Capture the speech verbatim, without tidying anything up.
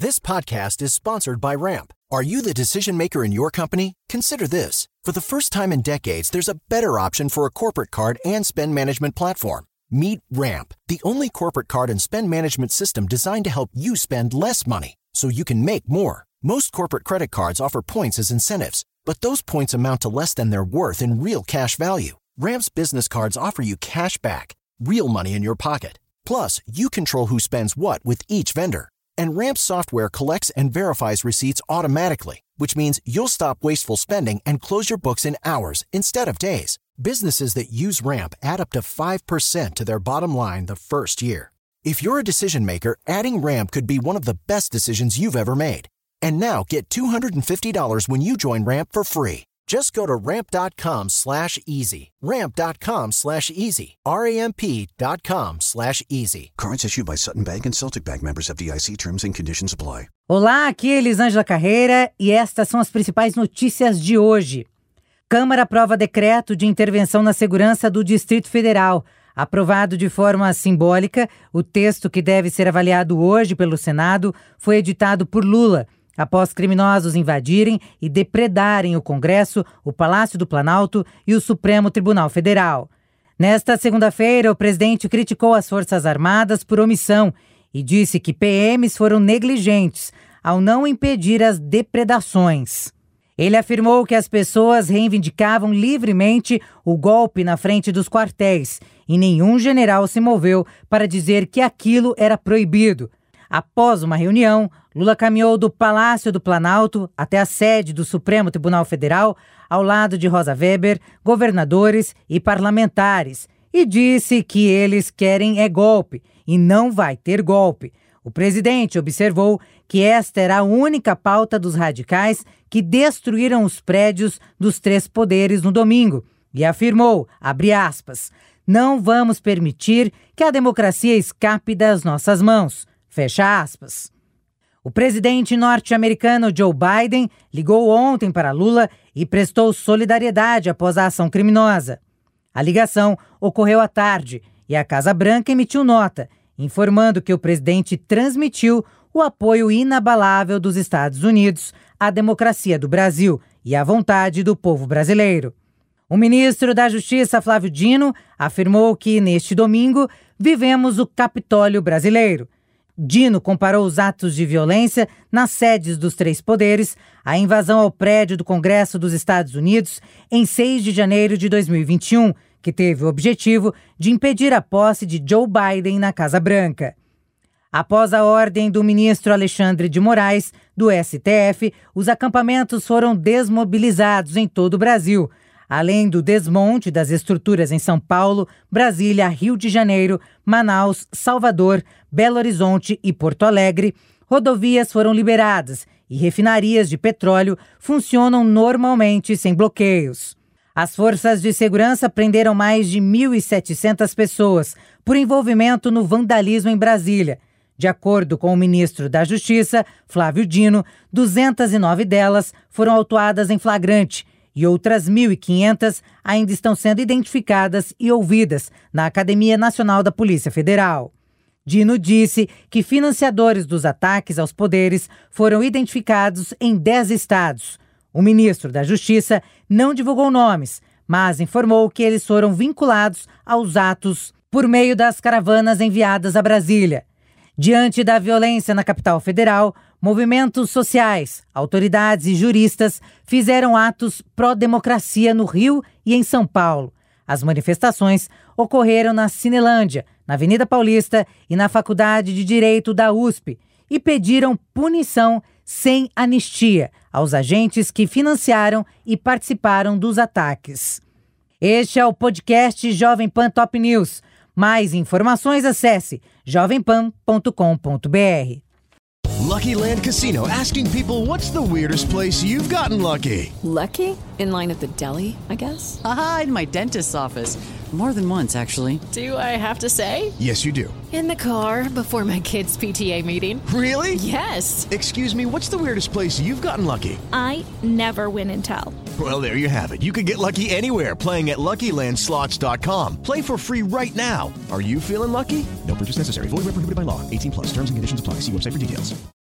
This podcast is sponsored by Ramp. Are you the decision maker in your company? Consider this. For the first time in decades, there's a better option for a corporate card and spend management platform. Meet Ramp, the only corporate card and spend management system designed to help you spend less money so you can make more. Most corporate credit cards offer points as incentives, but those points amount to less than their worth in real cash value. Ramp's business cards offer you cash back, real money in your pocket. Plus, you control who spends what with each vendor. And Ramp's software collects and verifies receipts automatically, which means you'll stop wasteful spending and close your books in hours instead of days. Businesses that use Ramp add up to five percent to their bottom line the first year. If you're a decision maker, adding Ramp could be one of the best decisions you've ever made. And now get two hundred fifty dollars when you join Ramp for free. Just go to ramp.com slash easy. Ramp.com slash easy. R-A-M-P.com slash easy. Cards issued by Sutton Bank and Celtic Bank, members of F D I C. Terms and conditions apply. Olá, aqui é Elisângela Carreira e estas são as principais notícias de hoje. Câmara aprova decreto de intervenção na segurança do Distrito Federal. Aprovado de forma simbólica, o texto que deve ser avaliado hoje pelo Senado foi editado por Lula, após criminosos invadirem e depredarem o Congresso, o Palácio do Planalto e o Supremo Tribunal Federal. Nesta segunda-feira, o presidente criticou as Forças Armadas por omissão e disse que P Ms foram negligentes ao não impedir as depredações. Ele afirmou que as pessoas reivindicavam livremente o golpe na frente dos quartéis e nenhum general se moveu para dizer que aquilo era proibido. Após uma reunião, Lula caminhou do Palácio do Planalto até a sede do Supremo Tribunal Federal, ao lado de Rosa Weber, governadores e parlamentares, e disse que eles querem é golpe e não vai ter golpe. O presidente observou que esta era a única pauta dos radicais que destruíram os prédios dos três poderes no domingo e afirmou, abre aspas, não vamos permitir que a democracia escape das nossas mãos. Fecha aspas. O presidente norte-americano Joe Biden ligou ontem para Lula e prestou solidariedade após a ação criminosa. A ligação ocorreu à tarde e a Casa Branca emitiu nota, informando que o presidente transmitiu o apoio inabalável dos Estados Unidos à democracia do Brasil e à vontade do povo brasileiro. O ministro da Justiça, Flávio Dino, afirmou que, neste domingo, vivemos o Capitólio brasileiro. Dino comparou os atos de violência nas sedes dos três poderes à invasão ao prédio do Congresso dos Estados Unidos em seis de janeiro de dois mil e vinte e um, que teve o objetivo de impedir a posse de Joe Biden na Casa Branca. Após a ordem do ministro Alexandre de Moraes, do S T F, os acampamentos foram desmobilizados em todo o Brasil, além do desmonte das estruturas em São Paulo, Brasília, Rio de Janeiro, Manaus, Salvador, Belo Horizonte e Porto Alegre. Rodovias foram liberadas e refinarias de petróleo funcionam normalmente sem bloqueios. As forças de segurança prenderam mais de mil e setecentas pessoas por envolvimento no vandalismo em Brasília. De acordo com o ministro da Justiça, Flávio Dino, duzentas e nove delas foram autuadas em flagrante e outras mil e quinhentas ainda estão sendo identificadas e ouvidas na Academia Nacional da Polícia Federal. Dino disse que financiadores dos ataques aos poderes foram identificados em dez estados. O ministro da Justiça não divulgou nomes, mas informou que eles foram vinculados aos atos por meio das caravanas enviadas a Brasília. Diante da violência na capital federal, movimentos sociais, autoridades e juristas fizeram atos pró-democracia no Rio e em São Paulo. As manifestações ocorreram na Cinelândia, na Avenida Paulista e na Faculdade de Direito da U S P e pediram punição sem anistia aos agentes que financiaram e participaram dos ataques. Este é o podcast Jovem Pan Top News. Mais informações, acesse jovem pan ponto com ponto b r. Lucky Land Casino, asking people, what's the weirdest place you've gotten lucky? Lucky? In line at the deli, I guess? Aha, in my dentist's office. More than once, actually. Do I have to say? Yes, you do. In the car before my kids' P T A meeting. Really? Yes. Excuse me, what's the weirdest place you've gotten lucky? I never win and tell. Well, there you have it. You can get lucky anywhere, playing at lucky land slots dot com. Play for free right now. Are you feeling lucky? No purchase necessary. Void where prohibited by law. eighteen plus. Terms and conditions apply. See website for details.